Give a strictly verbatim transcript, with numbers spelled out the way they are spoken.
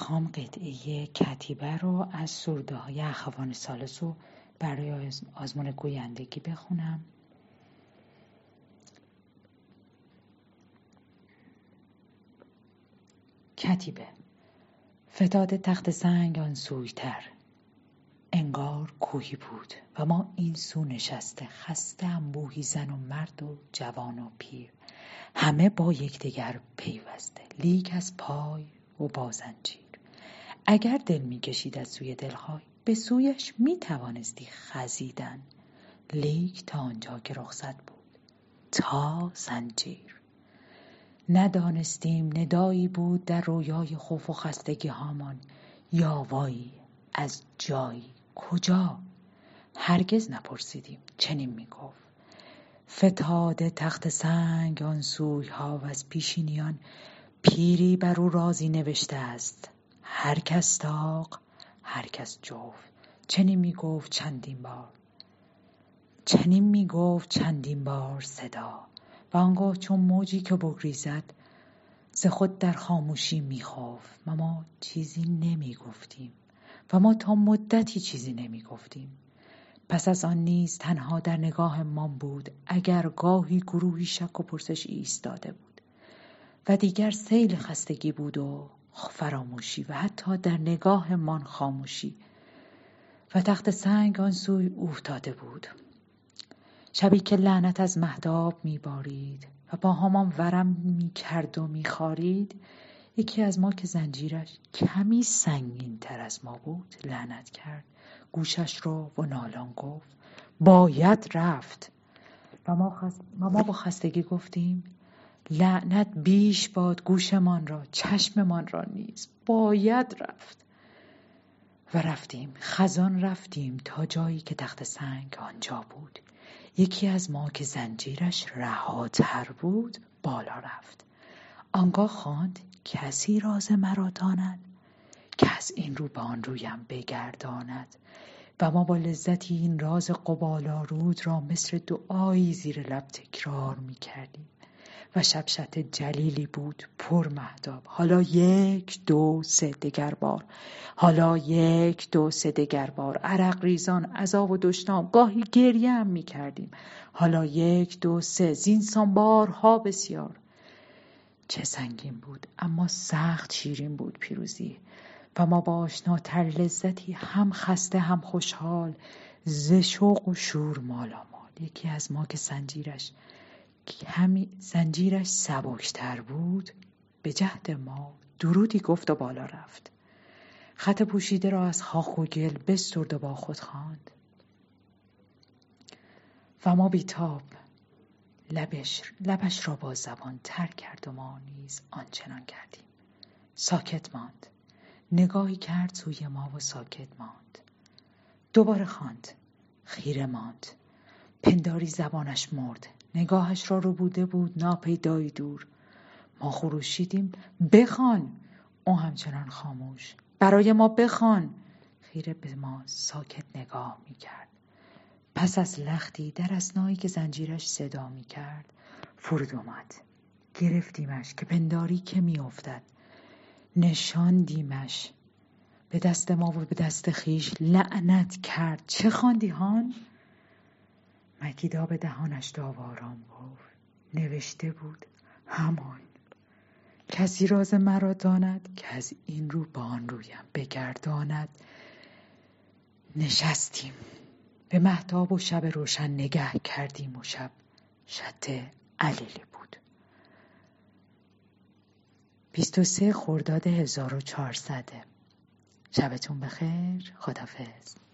میخوام قطعه کتیبه رو از سروده های اخوان ثالثو برای آزمون گویندگی بخونم. کتیبه. فتاد تخت سنگ آن سویتر، انگار کوهی بود و ما این سو نشسته، خسته انبوهی زن و مرد و جوان و پیر، همه با یکدیگر پیوسته، لیک از پای و با زنجیر. اگر دل می کشید از سوی دلهای، به سویش می توانستی خزیدن، لیک تا آنجا که رخصت بود تا زنجیر. ندانستیم ندایی بود در رویای خوف و خستگی هامان، یا وایی از جایی کجا. هرگز نپرسیدیم. چنین می گفت: فتاده تخت سنگ آن سوی ها و از پیشینیان، پیری بر او رازی نوشته است، هر کس طاق هر کس جفت. چنین می گفت چندین بار، چنین می گفت چندین بار صدا، و آنگاه چون موجی که بگریزد ز خود در خاموشی می خفت. و ما چیزی نمی گفتیم و ما تا مدتی چیزی نمی گفتیم. پس از آن نیز تنها در نگاه من بود، اگر گاهی گروهی شک و پرسش ایستاده بود، و دیگر سیل خستگی بود و فراموشی و حتی در نگاه من خاموشی. و تخت سنگ آن سوی افتاده بود، شبی که لعنت از مهتاب می بارید و با همان ورم می کرد و می خارید. یکی از ما که زنجیرش کمی سنگین تر از ما بود لعنت کرد، گوشش رو و نالان گفت باید رفت. و ما, خست... و ما با خستگی گفتیم لعنت بیش باد گوشمان را، چشممان را نیز، باید رفت. و رفتیم، خزان رفتیم تا جایی که تخت سنگ آنجا بود. یکی از ما که زنجیرش رهاتر بود بالا رفت، آنگاه خواند کسی راز مرا داند، که از این رو به آن رویم بگرداند. و ما با لذتی این راز قبال‌آلود را مثل دعایی زیر لب تکرار می کردیم. و شبشت جلیلی بود پر مهتاب، حالا یک دو سه دگر بار، حالا یک دو سه دگر بار، عرق ریزان، عذاب و دشنام، گاهی گریه هم می کردیم. حالا یک دو سه، زینسان بارها بسیار. چه سنگین بود اما سخت شیرین بود پیروزی. و ما با آشناتر لذتی هم خسته هم خوشحال، ز شوق و شور مالامال. یکی از ما که زنجیرش کمی زنجیرش سبکتر بود به جهد ما درودی گفت و بالا رفت. خط پوشیده را از خاک و گل بسترد و با خود خواند. و ما بیتاب لبش, لبش را با زبان تر کرد و ما نیز آنچنان کردیم. ساکت ماند، نگاهی کرد سوی ما و ساکت ماند. دوباره خواند، خیره ماند. پنداری زبانش مرد، نگاهش را رو بوده بود ناپیدایی دور. ما خروشیدیم بخوان، او همچنان خاموش. برای ما بخوان. خیره به ما ساکت نگاه می کرد. پس از لختی در اثنایی که زنجیرش صدا می کرد فرود اومد. گرفتیمش که پنداری که می افتد، نشاندیمش به دست ما و به دست خیش. لعنت کرد. چه خواندی هان؟ مکیدا به دهانش داوارام گفت، نوشته بود همان کسی راز مرا داند، که از این رو به آن رویم بگرداند. نشستیم به مهتاب و شب روشن نگه کردیم و شب شط علیلی بود. بیست و سه خرداد هزار و چهارصد. شبتون بخیر. خداحافظ.